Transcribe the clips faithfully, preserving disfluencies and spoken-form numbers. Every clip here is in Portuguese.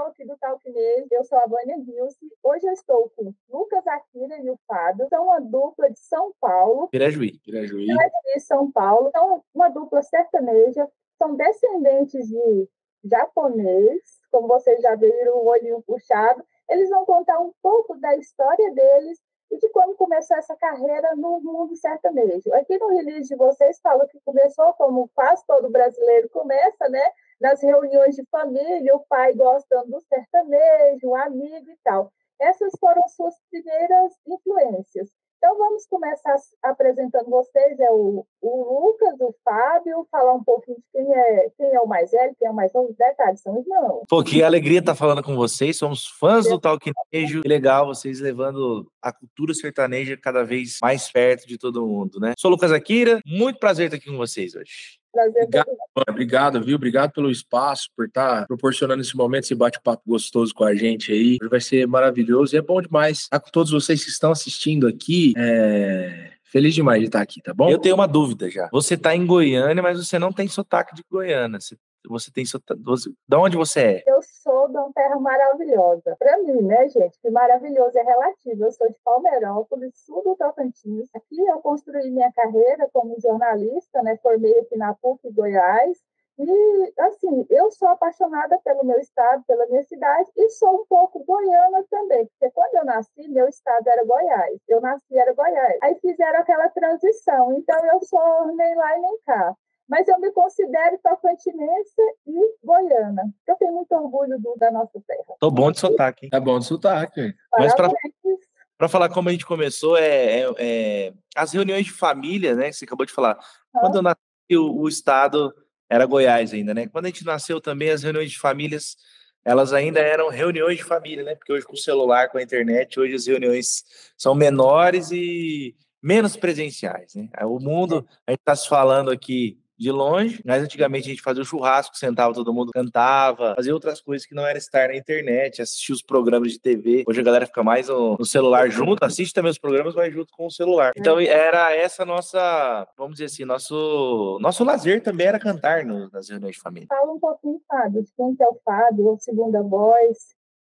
aqui do Talknês. Eu sou a Vânia Gilce. Hoje eu estou com Lucas Akira e o Fábio. São uma dupla de São Paulo. Pirajuí. Pirajuí. Pirajuí, São Paulo. São uma dupla sertaneja. São descendentes de japonês. Como vocês já viram, o olhinho puxado. Eles vão contar um pouco da história deles e de como começou essa carreira no mundo sertanejo. Aqui no release de vocês fala que começou como quase todo brasileiro começa, né? Nas reuniões de família, o pai gostando do sertanejo, um amigo e tal. Essas foram suas primeiras influências. Então, vamos começar apresentando vocês, é o, o Lucas, o Fábio, falar um pouquinho de quem é, quem é o mais velho, quem é o mais novo, detalhes, são irmãos. Pô, que alegria estar falando com vocês, somos fãs do Talknejo, que legal vocês levando a cultura sertaneja cada vez mais perto de todo mundo, né? Sou o Lucas Akira, muito prazer estar aqui com vocês hoje. Prazer obrigado, obrigado, viu? Obrigado pelo espaço, por estar proporcionando esse momento, esse bate-papo gostoso com a gente aí. Hoje vai ser maravilhoso e é bom demais estar com todos vocês que estão assistindo aqui. É... Feliz demais de estar aqui, tá bom? Eu tenho uma dúvida já. Você tá em Goiânia, mas você não tem sotaque de Goiânia. Você, você tem sotaque... Você... De onde você é? Eu sou de uma terra maravilhosa. Para mim, né, gente? Que maravilhoso é relativo. Eu sou de Palmeirópolis, sul do Tocantins. Aqui eu construí minha carreira como jornalista, né? Formei aqui na P U C Goiás. E, assim, eu sou apaixonada pelo meu estado, pela minha cidade, e sou um pouco goiana também, porque quando eu nasci, meu estado era Goiás. Eu nasci, era Goiás. Aí fizeram aquela transição, então eu sou nem lá e nem cá. Mas eu me considero tocantinense e goiana. Eu tenho muito orgulho do, da nossa terra. Tô bom de sotaque, hein? Tá bom de sotaque. Mas para Para falar como a gente começou, é, é, é as reuniões de família, né? Que você acabou de falar. Ah. Quando eu nasci, o, o estado era Goiás ainda, né? Quando a gente nasceu também, as reuniões de famílias, elas ainda eram reuniões de família, né? Porque hoje com o celular, com a internet, hoje as reuniões são menores e menos presenciais, né? O mundo, a gente está se falando aqui de longe, mas antigamente a gente fazia o churrasco, sentava todo mundo, cantava, fazia outras coisas que não era estar na internet, assistir os programas de T V. Hoje a galera fica mais no, no celular junto, assiste também os programas, mas junto com o celular. Então era essa nossa, vamos dizer assim, nosso, nosso lazer também era cantar no, nas reuniões de família. Fala um pouquinho, Fábio, de quem que é o Fábio, a segunda voz,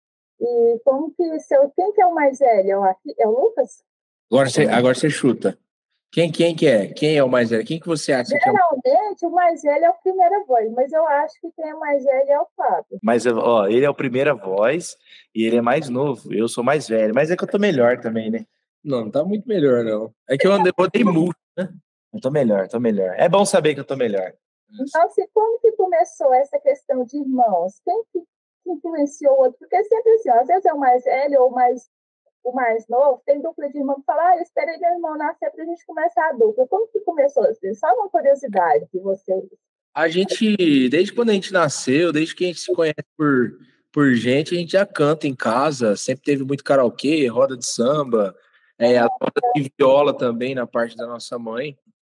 e como que seu, quem que é o mais velho? É o, é o Lucas? Agora você, agora você chuta. Quem, quem que é? Quem é o mais velho? Quem que você acha que é o... Geralmente, o mais velho é o primeira voz, mas eu acho que quem é mais velho é o Fábio. Mas, ó, ele é o primeira voz e ele é mais novo. Eu sou mais velho, mas é que eu tô melhor também, né? Não, não tá muito melhor, não. É que eu andei, botei muito, né? Eu tô melhor, tô melhor. É bom saber que eu tô melhor. Então, se, como que começou essa questão de irmãos? Quem que influenciou o outro? Porque sempre assim, ó, às vezes é o mais velho ou mais... o mais novo, tem dupla de irmão que fala, ah, eu esperei meu irmão nascer para a gente começar a dupla. Como que começou assim? Só uma curiosidade de vocês. A gente, desde quando a gente nasceu, desde que a gente se conhece por, por gente, a gente já canta em casa, sempre teve muito karaokê, roda de samba, é, a roda de viola também na parte da nossa mãe.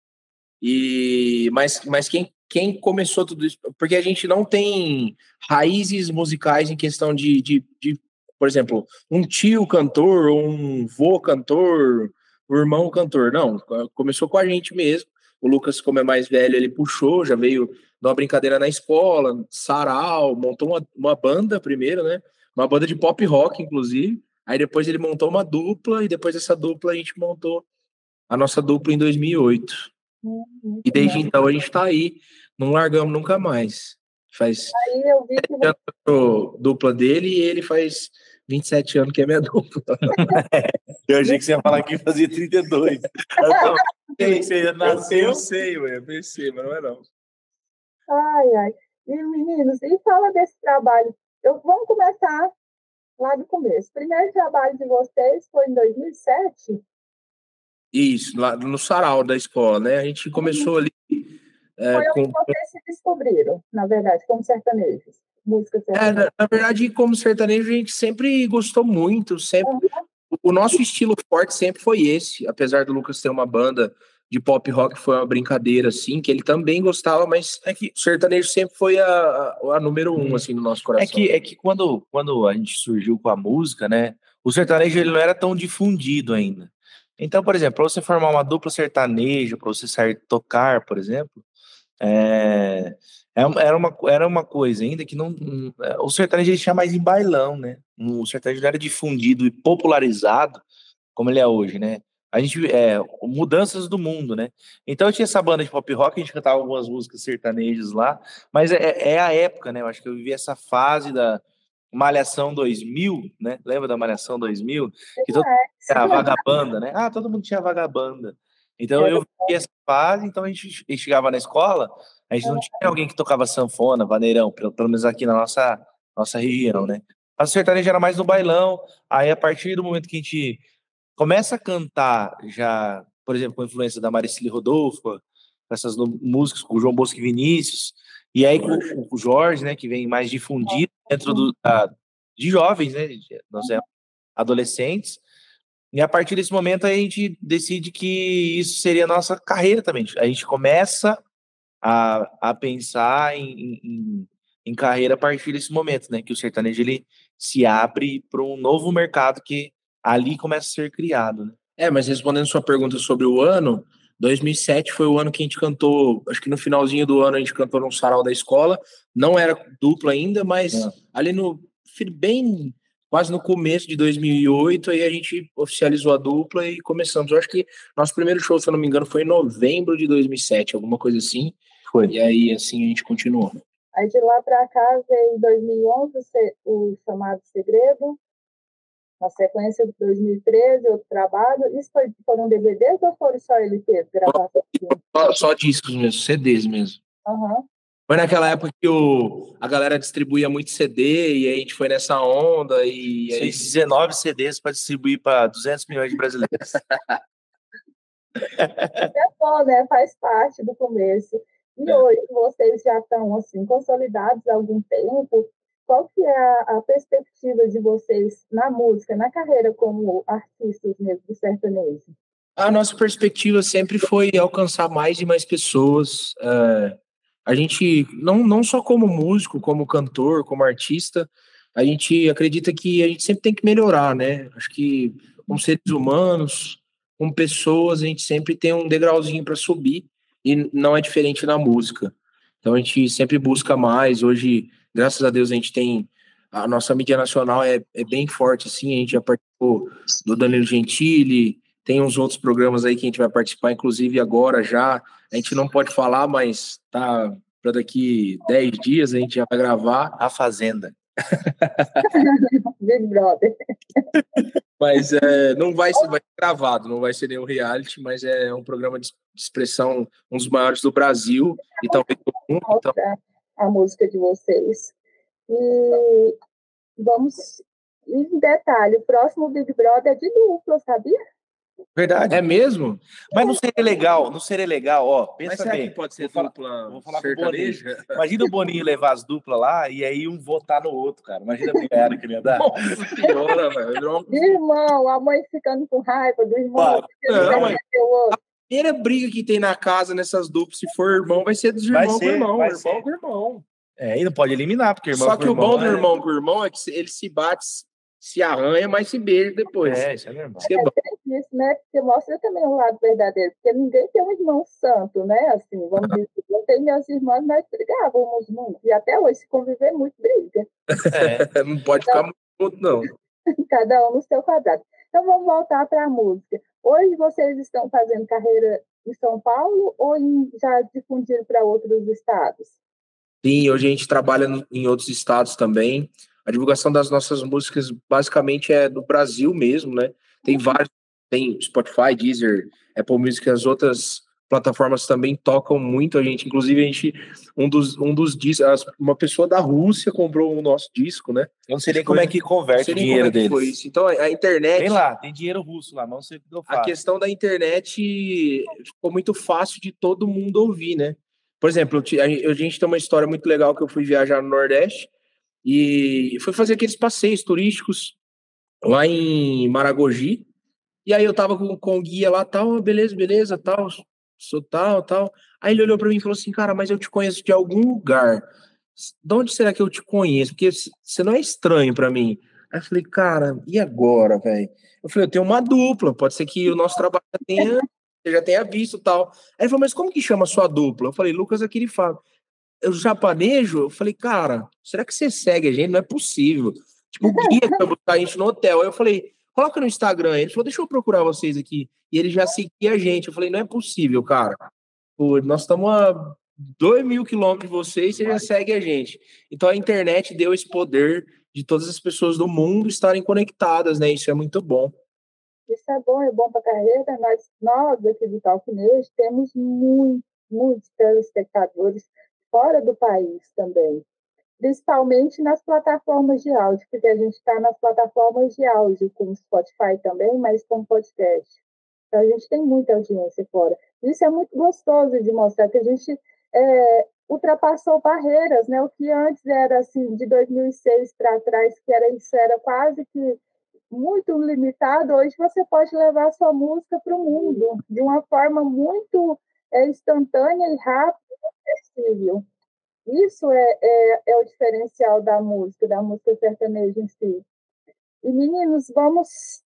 E, mas mas quem, quem começou tudo isso? Porque a gente não tem raízes musicais em questão de, de, de por exemplo, um tio cantor, ou um vô cantor, o irmão cantor. Não, começou com a gente mesmo. O Lucas, como é mais velho, ele puxou, já veio dar uma brincadeira na escola, sarau, montou uma, uma banda primeiro, né? Uma banda de pop rock, inclusive. Aí depois ele montou uma dupla, e depois dessa dupla a gente montou a nossa dupla em dois mil e oito. Uhum. E desde então a gente tá aí, não largamos nunca mais. Faz aí eu vi que você... dupla dele e ele faz vinte e sete anos que é minha dupla. Eu achei que você ia falar que fazia trinta e dois. Eu sei, você nasceu, eu sei, ué, eu pensei, mas não é não. Ai, ai. E meninos, e fala desse trabalho. Eu, vamos começar lá do começo. O primeiro trabalho de vocês foi em dois mil e sete? Isso, lá no sarau da escola, né? A gente começou ali... É, foi onde com... vocês se descobriram, na verdade, como sertanejos. Música sertaneja. É, na, na verdade, como sertanejo, a gente sempre gostou muito, sempre... Uhum. O nosso estilo forte sempre foi esse, apesar do Lucas ter uma banda de pop rock, foi uma brincadeira, assim, que ele também gostava, mas é que o sertanejo sempre foi a, a, a número um, assim, no nosso coração. É que, é que quando, quando a gente surgiu com a música, né, o sertanejo ele não era tão difundido ainda. Então, por exemplo, para você formar uma dupla sertaneja, para você sair tocar, por exemplo, é, Era uma, era uma coisa ainda que não... O sertanejo ele tinha mais em bailão, né? O sertanejo não era difundido e popularizado como ele é hoje, né? A gente... É, mudanças do mundo, né? Então eu tinha essa banda de pop rock, a gente cantava algumas músicas sertanejas lá, mas é, é a época, né? Eu acho que eu vivi essa fase da Malhação dois mil, né? Lembra da Malhação dois mil? Que todo mundo tinha a vagabanda, né? Ah, todo mundo tinha a vagabanda. Então eu vivi essa fase, então a gente chegava na escola, a gente não tinha alguém que tocava sanfona, vaneirão, pelo, pelo menos aqui na nossa, nossa região, né? A sertaneja era mais no bailão, aí a partir do momento que a gente começa a cantar, já, por exemplo, com a influência da Maricely Rodolfo, com essas músicas, com o João Bosco e Vinícius, e aí com, com o Jorge, né, que vem mais difundido dentro do, da, de jovens, né, nós é adolescentes, e a partir desse momento a gente decide que isso seria a nossa carreira também. A gente começa a, a pensar em, em, em carreira a partir desse momento, né? Que o sertanejo ele se abre para um novo mercado que ali começa a ser criado, né? É, mas respondendo sua pergunta sobre o ano, dois mil e sete foi o ano que a gente cantou, acho que no finalzinho do ano a gente cantou num sarau da escola, não era dupla ainda, mas é. ali no, bem, quase no começo de dois mil e oito, aí a gente oficializou a dupla e começamos. Eu acho que nosso primeiro show, se eu não me engano, foi em novembro de dois mil e sete, alguma coisa assim. Foi. E aí, assim, a gente continuou. Aí de lá para cá veio em dois mil e onze o chamado Segredo, na sequência de dois mil e treze, outro trabalho. Isso foi, foram D V Ds ou foram só L Ps? Gravação? Só, só discos mesmo, C Ds mesmo. Uhum. Foi naquela época que o, a galera distribuía muito C D e aí a gente foi nessa onda e... Aí... dezenove C Ds para distribuir para duzentos milhões de brasileiros. É bom, né? Faz parte do começo. E é. hoje vocês já estão assim, consolidados há algum tempo. Qual que é a, a perspectiva de vocês na música, na carreira como artistas mesmo do sertanejo? A nossa perspectiva sempre foi alcançar mais e mais pessoas. É, a gente, não, não só como músico, como cantor, como artista, a gente acredita que a gente sempre tem que melhorar, né? Acho que como seres humanos, como pessoas, a gente sempre tem um degrauzinho para subir e não é diferente na música. Então a gente sempre busca mais. Hoje, graças a Deus, a gente tem... A nossa mídia nacional é, é bem forte, assim. A gente já participou do Danilo Gentili, tem uns outros programas aí que a gente vai participar, inclusive agora já. A gente não pode falar, mas tá para daqui dez dias a gente já vai gravar. A Fazenda. Big Brother. Mas é, não vai ser, vai ser gravado, não vai ser nenhum reality, mas é um programa de expressão, um dos maiores do Brasil e talvez do mundo. Então... a música de vocês. E vamos, em detalhe, o próximo Big Brother é de dupla, sabia? Verdade. É mesmo? Mas não seria legal, não seria legal, ó. Pensa Mas será bem. que pode ser vou dupla falar, vou falar sertaneja? Com o Boninho. Imagina o Boninho levar as duplas lá e aí um votar no outro, cara. Imagina a brigada que ele ia dar. Nossa senhora, velho. Irmão, a mãe ficando com raiva do irmão. Ah, não, mas a primeira briga que tem na casa nessas duplas, se for irmão, vai ser dos irmãos com irmão. Vai irmão ser. Com irmão. É, e não pode eliminar, porque irmão Só que o irmão bom do irmão com o irmão é que ele se bate, se arranha, mas se beija depois. É, isso é normal. Isso é bom. Isso, né? Porque mostra também um lado verdadeiro, porque ninguém tem um irmão santo, né? Assim, vamos dizer, eu tenho minhas irmãs, nós brigávamos muito, e até hoje, se conviver muito, briga. É, não pode então, ficar muito, não. Cada um no seu quadrado. Então, vamos voltar para a música. Hoje, vocês estão fazendo carreira em São Paulo ou em, já difundiram para outros estados? Sim, hoje a gente trabalha em outros estados também. A divulgação das nossas músicas basicamente é do Brasil mesmo, né? Tem uhum. vários, tem Spotify, Deezer, Apple Music, as outras plataformas também tocam muito a gente. Inclusive, a gente, um dos, um dos discos, uma pessoa da Rússia comprou o nosso disco, né? Eu não sei nem como é que converte o dinheiro deles. Foi isso. Então, a internet... Tem lá, tem dinheiro russo lá, não sei o que eu faço. A questão da internet ficou muito fácil de todo mundo ouvir, né? Por exemplo, a gente tem uma história muito legal que eu fui viajar no Nordeste e fui fazer aqueles passeios turísticos lá em Maragogi. E aí eu tava com, com o guia lá, tal, beleza, beleza, tal, sou tal, tal. Aí ele olhou pra mim e falou assim, cara, mas eu te conheço de algum lugar. De onde será que eu te conheço? Porque você não é estranho pra mim. Aí eu falei, cara, e agora, velho? Eu falei, eu tenho uma dupla, pode ser que o nosso trabalho tenha... Você já tenha visto e tal. Aí ele falou, mas como que chama a sua dupla? Eu falei, Lucas Aquile Fábio. eu japanejo, eu falei, cara, será que você segue a gente? Não é possível. Tipo, o guia que vai buscar a gente no hotel. Aí eu falei, coloca no Instagram. Ele falou, deixa eu procurar vocês aqui. E ele já seguia a gente. Eu falei, não é possível, cara. Pô, nós estamos a dois mil quilômetros de vocês, você já segue a gente. Então a internet deu esse poder de todas as pessoas do mundo estarem conectadas, né? Isso é muito bom. Isso é bom, é bom para a carreira. Nós, nós aqui do Talknejo temos muito, muitos telespectadores fora do país também, principalmente nas plataformas de áudio, porque a gente está nas plataformas de áudio, como Spotify também, mas com podcast. Então, a gente tem muita audiência fora. Isso é muito gostoso de mostrar que a gente é, ultrapassou barreiras, né? O que antes era assim, de dois mil e seis para trás, que era isso era quase que muito limitado, hoje você pode levar a sua música para o mundo de uma forma muito é, instantânea e rápida e acessível. Isso é, é, é o diferencial da música, da música sertaneja em si. E, meninos, vamos...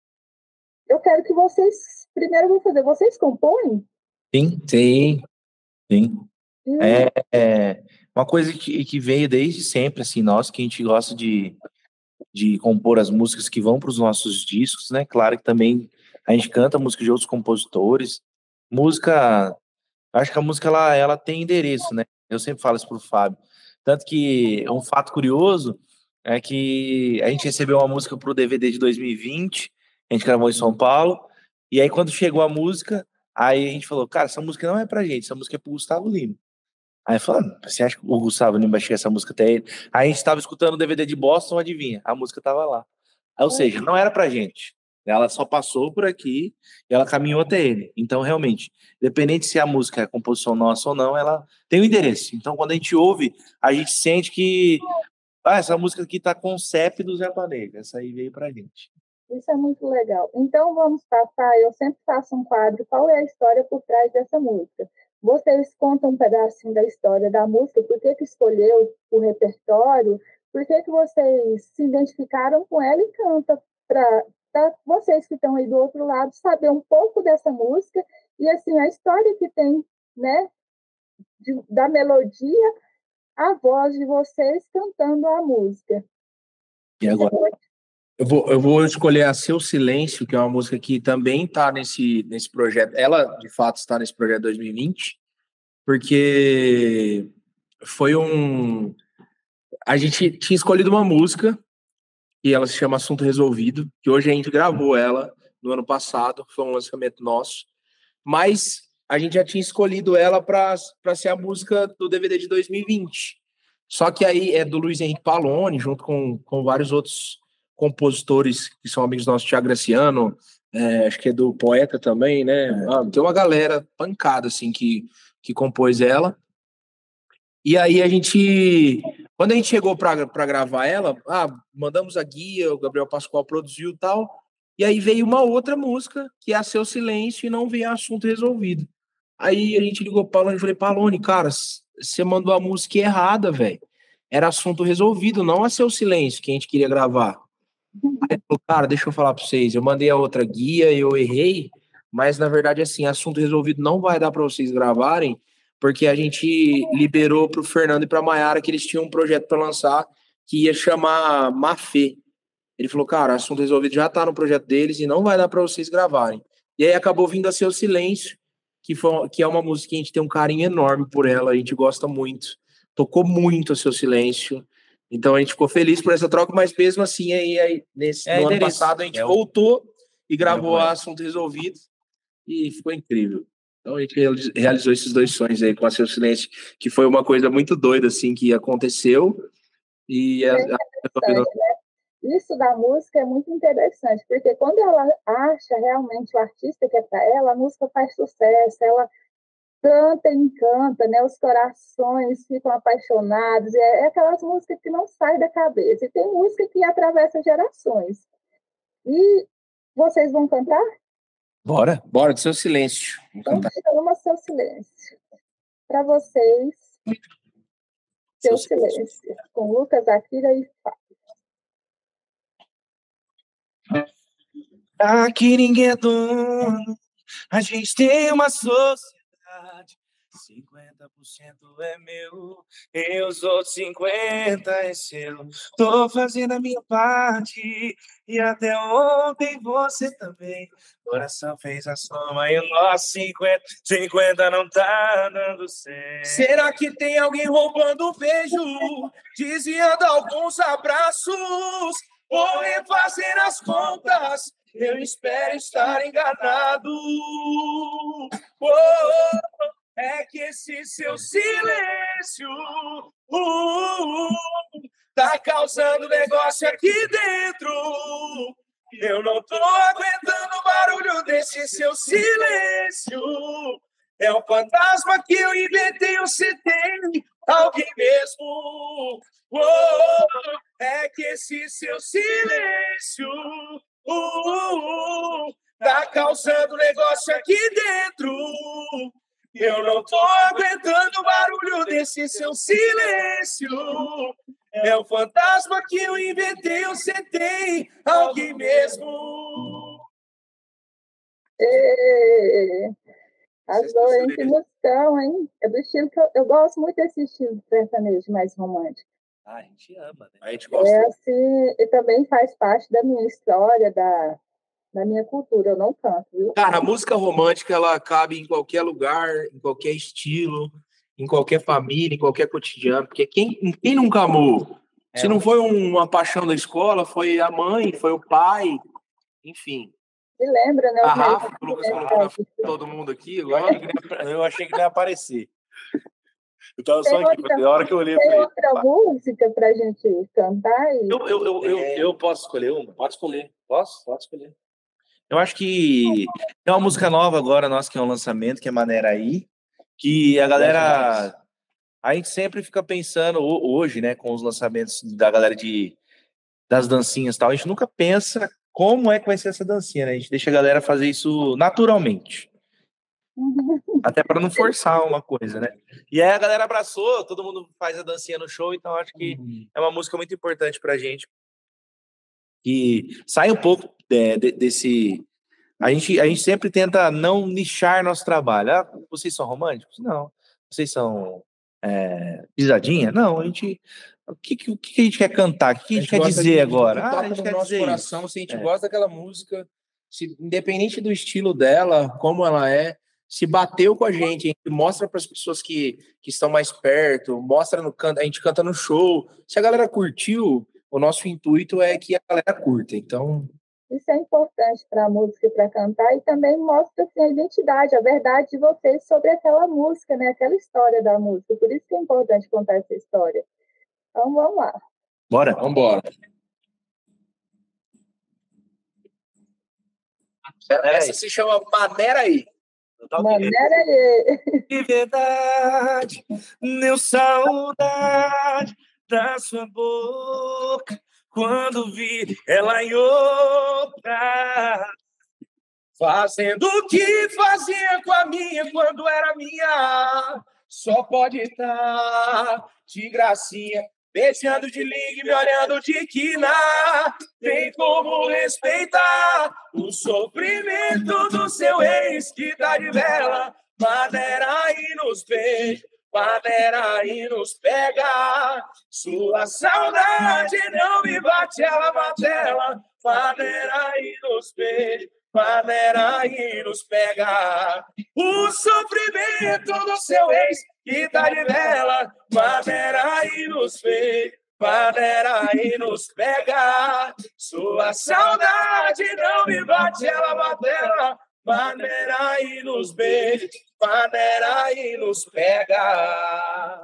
Eu quero que vocês... Primeiro, eu vou fazer... Vocês compõem? Sim, sim, sim. Hum. É, é uma coisa que, que veio desde sempre, assim, nós que a gente gosta de, de compor as músicas que vão para os nossos discos, né? Claro que também a gente canta música de outros compositores. Música... Acho que a música, ela, ela tem endereço, né? Eu sempre falo isso pro Fábio. Tanto que um fato curioso é que a gente recebeu uma música pro D V D de dois mil e vinte, a gente gravou em São Paulo, e aí quando chegou a música, aí a gente falou, cara, essa música não é pra gente, essa música é pro Gustavo Lima. Aí falou, você acha que o Gustavo Lima vai chegar essa música até ele? Aí a gente tava escutando o D V D de Boston, adivinha? A música tava lá. Ou seja, não era pra gente. Ela só passou por aqui e ela caminhou até ele. Então, realmente, independente se a música é composição nossa ou não, ela tem um endereço. Então, quando a gente ouve, a gente sente que ah, essa música aqui tá com o C E P do Zé Panega. Essa aí veio pra gente. Isso é muito legal. Então, vamos passar, eu sempre faço um quadro, qual é a história por trás dessa música? Vocês contam um pedacinho da história da música, por que que escolheu o repertório, por que que vocês se identificaram com ela e canta para vocês que estão aí do outro lado saber um pouco dessa música e, assim, a história que tem, né, de, da melodia, a voz de vocês cantando a música. E agora? Eu vou, eu vou escolher a Seu Silêncio, que é uma música que também está nesse, nesse projeto. Ela, de fato, está nesse projeto dois mil e vinte, porque foi um... A gente tinha escolhido uma música e ela se chama Assunto Resolvido, que hoje a gente gravou ela no ano passado, foi um lançamento nosso, mas a gente já tinha escolhido ela para ser a música do D V D de dois mil e vinte. Só que aí é do Luiz Henrique Paloni, junto com, com vários outros compositores que são amigos nossos, Thiago Graciano, é, acho que é do Poeta também, né? É. Ah, tem uma galera pancada, assim, que, que compôs ela. E aí a gente, quando a gente chegou para gravar ela, ah, mandamos a guia, o Gabriel Pascoal produziu e tal, e aí veio uma outra música, que é a Seu Silêncio, e não veio Assunto Resolvido. Aí a gente ligou para o Paloni e falei, Paloni, cara, você mandou a música errada, velho. Era Assunto Resolvido, não a Seu Silêncio, que a gente queria gravar. Aí ele falou, cara, deixa eu falar para vocês, eu mandei a outra guia, eu errei, mas na verdade, assim, Assunto Resolvido não vai dar para vocês gravarem, porque a gente liberou para o Fernando e para a Maiara que eles tinham um projeto para lançar que ia chamar Mafê. Ele falou, cara, Assunto Resolvido já está no projeto deles e não vai dar para vocês gravarem. E aí acabou vindo a Seu Silêncio, que, foi, que é uma música que a gente tem um carinho enorme por ela, a gente gosta muito, tocou muito a Seu Silêncio. Então a gente ficou feliz por essa troca, mas mesmo assim, aí, aí nesse, é, no ano passado, a gente é voltou o... e gravou é, Assunto Resolvido e ficou incrível. Então a gente realizou esses dois sonhos aí com a Seu Silêncio, que foi uma coisa muito doida, assim, que aconteceu. E é a... né? Isso da música é muito interessante, porque quando ela acha realmente o artista que é para ela, a música faz sucesso, ela canta e encanta, né? Os corações ficam apaixonados, é, é aquelas músicas que não saem da cabeça. E tem música que atravessa gerações. E vocês vão cantar? Bora, bora, do Seu Silêncio. Então, chama Seu Silêncio. Para vocês, Seu, Seu Silêncio. Silêncio, com Lucas, Akira e Fábio. Aqui ninguém é dono, a gente tem uma sociedade. cinquenta por cento é meu, e os outros cinquenta por cento é seu. Tô fazendo a minha parte, e até ontem você também. Coração fez a soma e o nosso cinquenta, cinquenta não tá dando certo. Será que tem alguém roubando o beijo, desviando alguns abraços? Vou refazer as contas, eu espero estar enganado. Oh, é que esse seu silêncio uh, uh, uh, tá causando negócio aqui dentro. Eu não tô aguentando o barulho desse seu silêncio. É um fantasma que eu inventei, você tem alguém mesmo. Oh, é que esse seu silêncio uh, uh, uh, tá causando negócio aqui dentro. Eu não tô aguentando o barulho desse seu silêncio. É um fantasma que eu inventei, você tem alguém mesmo. E... Adoro, que musicão, hein? É do estilo que eu, eu gosto muito desse estilo de sertanejo mais romântico. Ah, a gente ama, né? A gente gosta. É assim, e também faz parte da minha história, da, da minha cultura. Eu não canto, viu? Cara, a música romântica, ela cabe em qualquer lugar, em qualquer estilo, em qualquer família, em qualquer cotidiano. Porque quem, quem nunca amou? É, Se não foi uma paixão da escola, foi a mãe, foi o pai, enfim. Me lembra, né? A Rafa, o Lucas falou todo mundo aqui. Eu achei que não ia, eu achei que não ia aparecer. Eu tava só aqui, outra, a hora que eu olhei, eu tem falei... outra pá. música pra gente cantar? E... Eu, eu, eu, eu, eu posso escolher uma? Pode escolher. Posso? Pode escolher. Eu acho que tem uma música nova agora, nossa, que é um lançamento, que é Maneira Aí, que a galera... A gente sempre fica pensando, hoje, né, com os lançamentos da galera de, das dancinhas e tal, a gente nunca pensa como é que vai ser essa dancinha, né? A gente deixa a galera fazer isso naturalmente. Até para não forçar uma coisa, né? E aí a galera abraçou, todo mundo faz a dancinha no show, então acho que uhum. é uma música muito importante pra gente. E sai um pouco é, de, desse... A gente, a gente sempre tenta não nichar nosso trabalho. Ah, vocês são românticos? Não. Vocês são é, pisadinha? Não, a gente... O que, o que a gente quer cantar? O que a gente, a gente quer dizer de, agora? De ah, a gente quer nosso dizer coração, isso. Se a gente é. gosta daquela música, se, independente do estilo dela, como ela é, se bateu com a gente, a gente mostra para as pessoas que, que estão mais perto, mostra no canto, a gente canta no show. Se a galera curtiu, o nosso intuito é que a galera curta. Então, isso é importante para a música, para cantar, e também mostra assim, a identidade, a verdade de vocês sobre aquela música, né? Aquela história da música. Por isso que é importante contar essa história. Então, vamos lá. Bora? Vamos embora. Essa se chama Maneira Aí. Maneira Aí. De verdade, deu saudade da sua boca quando vi ela em outra, fazendo o que fazia com a minha quando era minha. Só pode estar de gracinha, beijando de ligue, me olhando de quina. Tem como respeitar o sofrimento do seu ex que tá de vela. Maneira aí nos beijos, maneira aí nos pega. Sua saudade não me bate, ela matela. Maneira aí nos beijos, maneira aí nos pega. O sofrimento do seu ex que tá de vela. Maneira aí nos beijos, maneira aí nos pega. Sua saudade não me bate, ela matela. Maneira aí nos beijos, maneira aí nos pega.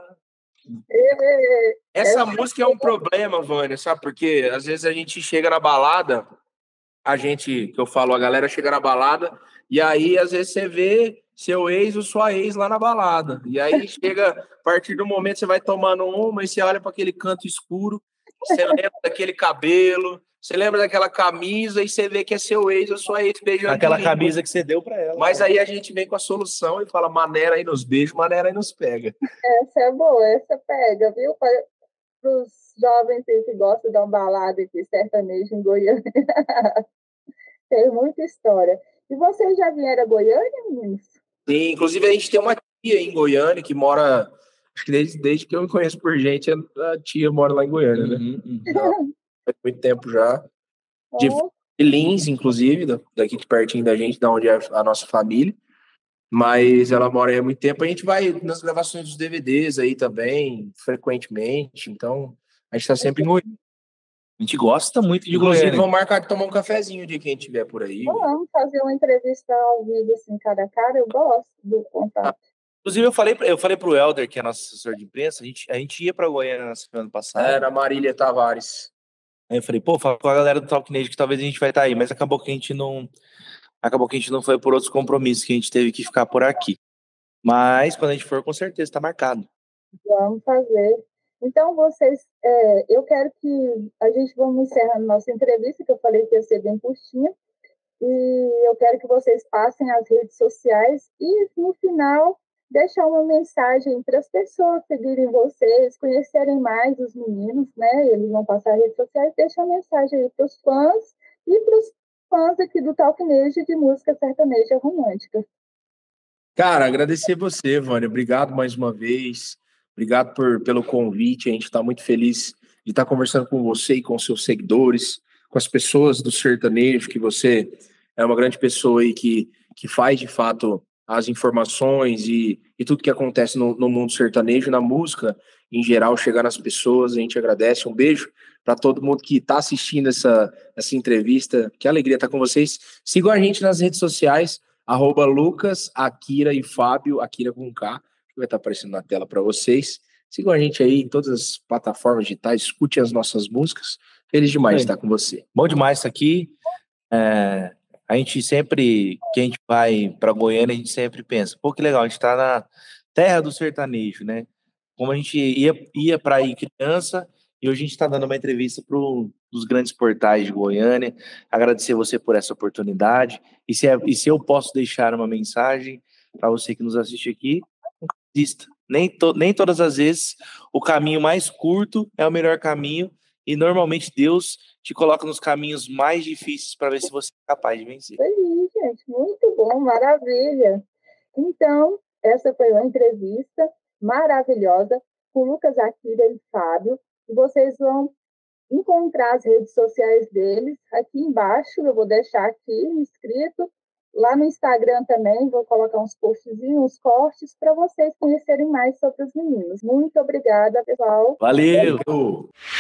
Essa música é um problema, Vânia, sabe por quê? Às vezes a gente chega na balada, a gente, que eu falo, a galera chega na balada, e aí às vezes você vê seu ex ou sua ex lá na balada. E aí chega, a partir do momento você vai tomando uma e você olha para aquele canto escuro, você lembra daquele cabelo, você lembra daquela camisa e você vê que é seu ex ou sua ex beijando. Aquela camisa que você deu para ela. Mas aí a gente vem com a solução e fala, maneira aí nos beijos, maneira aí nos pega. Essa é boa, essa pega, viu? Para os jovens que gostam de uma balada de sertanejo em Goiânia. Tem muita história. E vocês já vieram a Goiânia, meninos? Sim, inclusive a gente tem uma tia em Goiânia, que mora, acho que desde, desde que eu me conheço por gente, a tia mora lá em Goiânia, né? Uhum, uhum. Já faz muito tempo já. De, Oh, de Lins, inclusive, da- daqui de pertinho da gente, da onde é a nossa família. Mas ela mora aí há muito tempo. A gente vai nas gravações dos D V Ds aí também, frequentemente. Então, a gente tá sempre em Goiânia. A gente gosta muito de Inclusive, Goiânia. vamos marcar de tomar um cafezinho o dia que a gente estiver por aí. vamos fazer uma entrevista ao vivo, assim, cara a cara. Eu gosto do contato. Inclusive, eu falei, eu falei pro Helder, que é nosso assessor de imprensa, a gente, a gente ia pra Goiânia na semana passada. Era Marília Tavares. Aí eu falei, pô, fala com a galera do Talk Nation que talvez a gente vai estar aí, mas acabou que a gente não. Acabou que a gente não foi por outros compromissos, que a gente teve que ficar por aqui. Mas quando a gente for, com certeza está marcado. Vamos fazer. Então, vocês, é, eu quero que a gente vamos encerrando nossa entrevista, que eu falei que ia ser bem curtinha, e eu quero que vocês passem as redes sociais e, no final, deixar uma mensagem para as pessoas seguirem vocês, conhecerem mais os meninos, né? Eles vão passar as redes sociais, deixa uma mensagem aí para os fãs e para os fãs aqui do Talk Nation de música sertaneja romântica. Cara, agradecer você, Vânia. Obrigado mais uma vez. Obrigado por, pelo convite. A gente está muito feliz de estar conversando com você e com seus seguidores, com as pessoas do sertanejo, que você é uma grande pessoa aí que, que faz, de fato, as informações e, e tudo que acontece no, no mundo sertanejo, na música, em geral, chegar nas pessoas. A gente agradece. Um beijo para todo mundo que está assistindo essa, essa entrevista. Que alegria estar com vocês. Sigam a gente nas redes sociais, arroba Lucas, Akira e Fábio, Akira com K, que vai estar aparecendo na tela para vocês. Sigam a gente aí em todas as plataformas digitais, escute as nossas músicas. Feliz demais de estar com você. Bom demais isso aqui. É, a gente sempre, que a gente vai para Goiânia, a gente sempre pensa, pô, que legal, a gente está na terra do sertanejo, né? Como a gente ia, ia para aí criança, e hoje a gente está dando uma entrevista para um dos grandes portais de Goiânia. Agradecer você por essa oportunidade. E se, é, e se eu posso deixar uma mensagem para você que nos assiste aqui, nunca desista. Nem, to, nem todas as vezes o caminho mais curto é o melhor caminho, e normalmente Deus te coloca nos caminhos mais difíceis para ver se você é capaz de vencer. Isso aí, gente. Muito bom, maravilha. Então, essa foi uma entrevista maravilhosa com Lucas Akira e Fábio. E vocês vão encontrar as redes sociais deles aqui embaixo. Eu vou deixar aqui inscrito. Lá no Instagram também, vou colocar uns postzinhos, uns cortes, para vocês conhecerem mais sobre os meninos. Muito obrigada, pessoal. Valeu!